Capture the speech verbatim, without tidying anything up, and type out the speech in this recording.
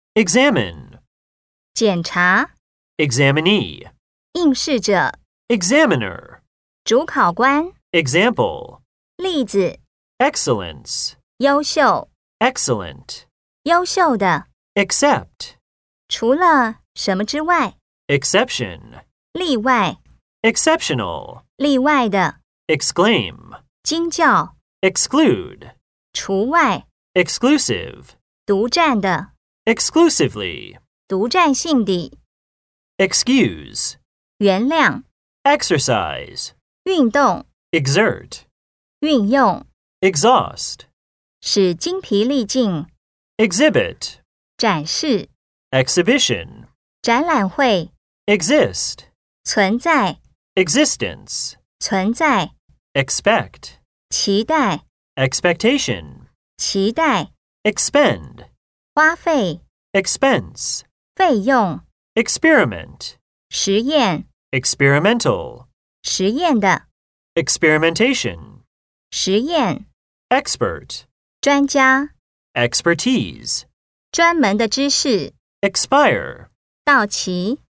examine, 检查、 examinee, 应试者、 examiner, 主考官、 example, 例子、 excellence, 优秀、 excellent, 优秀的、 except, 除了什么之外、 exception, 例外、 exceptional, 例外的、 exclaim, 惊叫、 exclude, 除外、 exclusive, 独占的、 exclusively, 独占性的、 excuse, 原谅、 exercise, 运动、 exert, 运用、 exhaust, 使精疲力尽、 exhibit, 展示、 exhibition, 展览会、 exist, 存在、 existence, 存在、 expect, 期待、 expectation, 期待、 expend, 花费、 expense, 费用、 experiment, 实验、 experimental, 实验的、 experimentation, 实验、 expert, 专家、 expertise, 专门的知识、 expire, 到期。